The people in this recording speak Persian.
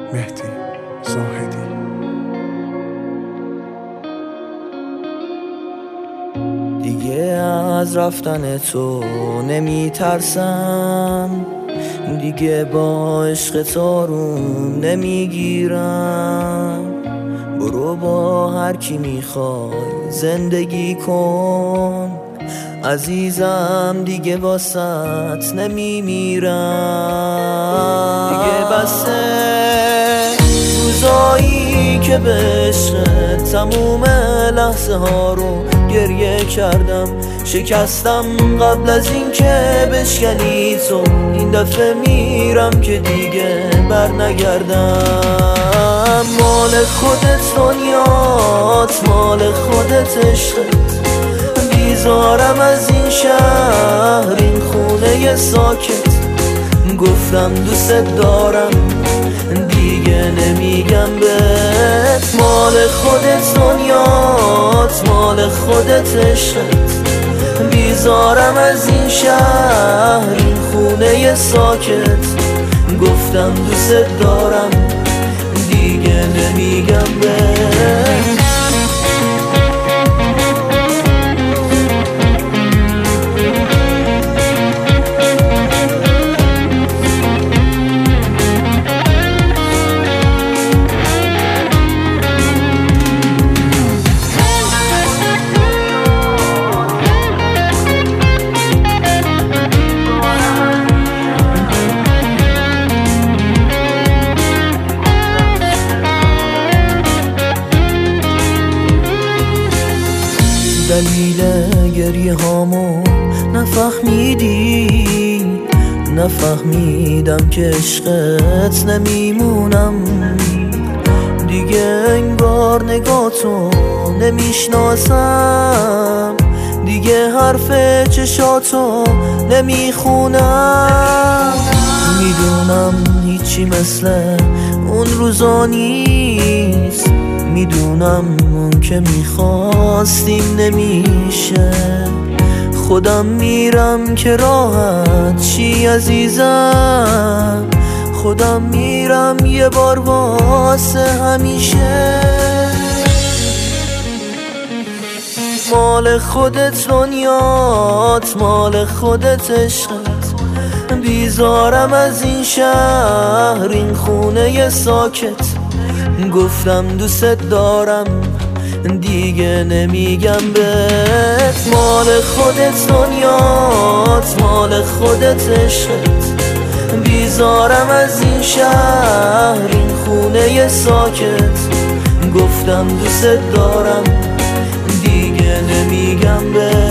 مهدی زاهدی. دیگه از رفتن تو نمی ترسم، دیگه با عشق تاروم نمیگیرم. برو با هر کی میخوای زندگی کن عزیزم، دیگه واسط نمیمیرم. دیگه بسه روزایی که به عشقت تموم لحظه ها رو گریه کردم، شکستم قبل از این که بشکنی تو. این دفعه میرم که دیگه بر نگردم. مال خودت دنیات، مال خودت عشقت، بیزارم از این شهر، این خونه ساکت. گفتم دوست دارم دیگه نمیگم بهت. مال خودت دنیات، مال خودت عشقت، بیزارم از این شهر، این خونه ساکت. گفتم دوست دارم دیگه نمیگم بهت. دلیل گریه هامو نفهمیدی، نفهمیدم که عشقت نمیمونم دیگه. انگار نگاتو نمیشناسم، دیگه حرف چشاتو نمیخونم. میدونم هیچی مثل اون روزا نیست، میدونم اون که میخواستیم نمیشه. خودم میرم که راحت چی عزیزم، خودم میرم یه بار واسه همیشه. مال خودت دنیات، مال خودت عشقت، بیزارم از این شهر، این خونه ساکت. گفتم دوست دارم دیگه نمیگم بهت. مال خودت دنیات، مال خودت عشقت، بیزارم از این شهر، این خونه ساکت. گفتم دوست دارم دیگه نمیگم بهت.